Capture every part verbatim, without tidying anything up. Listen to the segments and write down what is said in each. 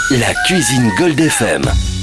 La cuisine Gold F M.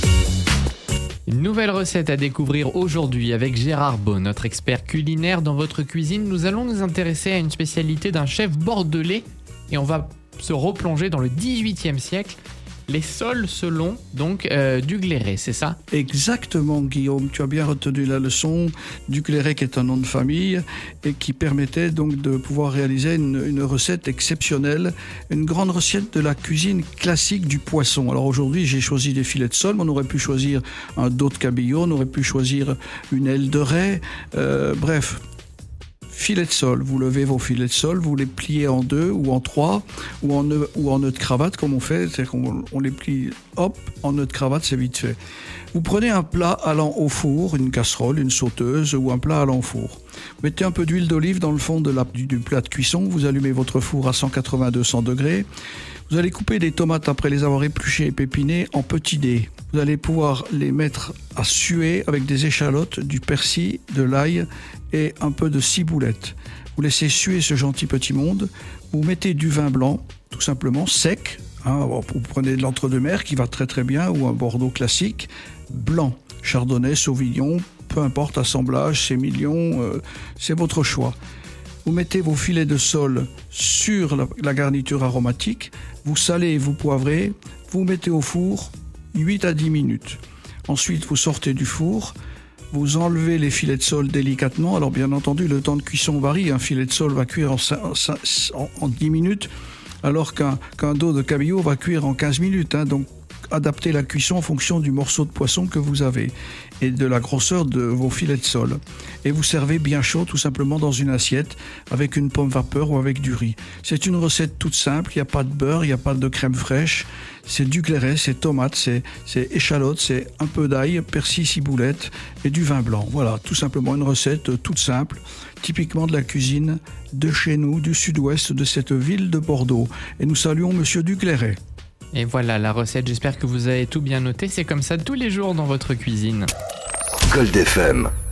Une nouvelle recette à découvrir aujourd'hui avec Gérard Beau, notre expert culinaire dans votre cuisine. Nous allons nous intéresser à une spécialité d'un chef bordelais et on va se replonger dans le dix-huitième siècle. Les sols selon donc euh, du Gléré, c'est ça ? Exactement, Guillaume, tu as bien retenu la leçon. Du Gléré qui est un nom de famille et qui permettait donc de pouvoir réaliser une, une recette exceptionnelle, une grande recette de la cuisine classique du poisson. Alors aujourd'hui, j'ai choisi des filets de sole, mais on aurait pu choisir un dos de cabillaud, on aurait pu choisir une aile de raie, euh, bref. Filets de sole, vous levez vos filets de sole, vous les pliez en deux ou en trois ou en nœud, ou en nœud de cravate comme on fait, c'est-à-dire qu'on on les plie hop en nœud de cravate, c'est vite fait. Vous prenez un plat allant au four, une casserole, une sauteuse ou un plat allant au four. Vous mettez un peu d'huile d'olive dans le fond de la, du, du plat de cuisson, vous allumez votre four à cent quatre-vingts à deux cents degrés. Vous allez couper des tomates après les avoir épluchées et pépinées en petits dés. Vous allez pouvoir les mettre à suer avec des échalotes, du persil, de l'ail et un peu de ciboulette. Vous laissez suer ce gentil petit monde. Vous mettez du vin blanc, tout simplement, sec. Hein, vous prenez de l'entre-deux-mer qui va très très bien ou un Bordeaux classique, blanc, Chardonnay, Sauvignon, peu importe, assemblage, sémillon, euh, c'est votre choix. Vous mettez vos filets de sole sur la, la garniture aromatique, vous salez, vous poivrez, vous mettez au four huit à dix minutes. Ensuite, vous sortez du four, vous enlevez les filets de sole délicatement. Alors bien entendu, le temps de cuisson varie. Un filet de sole va cuire en, en, en dix minutes, alors qu'un, qu'un dos de cabillaud va cuire en quinze minutes. Hein, donc adaptez la cuisson en fonction du morceau de poisson que vous avez et de la grosseur de vos filets de sole. Et vous servez bien chaud tout simplement dans une assiette avec une pomme vapeur ou avec du riz. C'est une recette toute simple, il n'y a pas de beurre, il n'y a pas de crème fraîche. C'est du Gléré, c'est tomate, c'est, c'est échalote, c'est un peu d'ail, persil, ciboulette et du vin blanc. Voilà, tout simplement une recette toute simple, typiquement de la cuisine de chez nous, du sud-ouest de cette ville de Bordeaux. Et nous saluons Monsieur du Gléré. Et voilà la recette, j'espère que vous avez tout bien noté. C'est comme ça tous les jours dans votre cuisine. Gold F M.